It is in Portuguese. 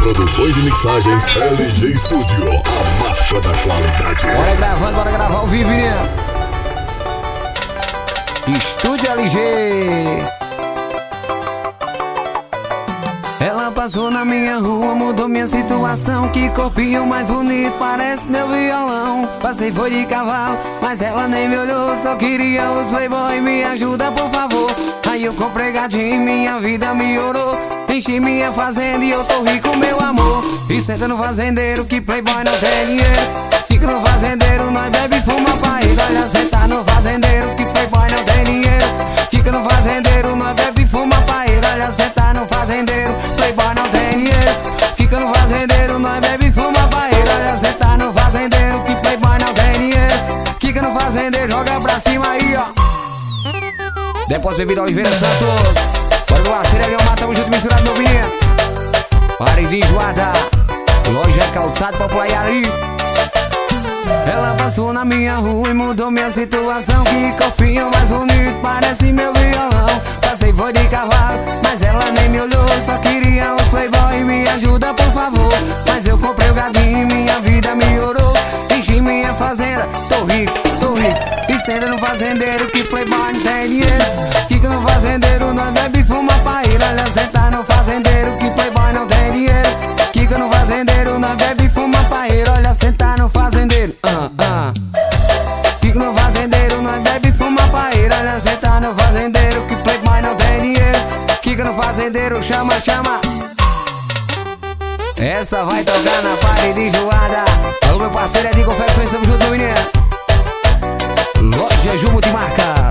Produções e mixagens LG Studio, a marca da qualidade. Bora gravando, bora gravar ao vivo, né? Estúdio LG. Ela passou na minha rua, mudou minha situação. Que corpinho mais bonito, parece meu violão. Passei foi de cavalo, mas ela nem me olhou. Só queria os playboy, me ajuda por favor. Aí eu comprei gadinho, minha vida melhorou. Enchi minha fazenda e eu tô rico, meu amor. E senta no fazendeiro que playboy não tem dinheiro. Fica no fazendeiro, nós bebe e fuma pra ir. Olha, senta no fazendeiro que playboy não tem dinheiro. Fica no fazendeiro, nós bebe e fuma pra ir. Olha, senta no fazendeiro, playboy não tem dinheiro. Fica no fazendeiro, nós bebe e fuma pra ir. Olha, senta no fazendeiro que playboy não tem dinheiro. Fica no fazendeiro, joga pra cima aí, ó. Depósito Bebida Oliveira Santos. Bora lá, Cereal, tamo junto, misturado, meu menino. Pare de enjoada. Loja Calçado Popular ali. Ela passou na minha rua e mudou minha situação. Que corpinho mais bonito, parece meu violão. Passei foi de cavalo, mas ela nem me olhou. Só queria os playboy, me ajuda por favor. Mas eu comprei o gadinho, minha vida melhorou. Enchi minha fazenda, tô rico, tô rico. E senta no fazendeiro que playboy não tem dinheiro. Fica no fazendeiro, nós bebe e fuma pra ir. Olha, senta no fazendeiro que playboy não tem dinheiro. Fica no fazendeiro, nós bebe e fuma pra ir. Olha, senta no fazendeiro, Fica no fazendeiro, nós bebe e fuma pra ir. Olha, senta no fazendeiro que playboy não tem dinheiro. Fica no fazendeiro, chama, chama. Essa vai tocar na parede enjoada. Alô, meu parceiro é de confecções, estamos juntos, menina. Loja Ju Multimarca.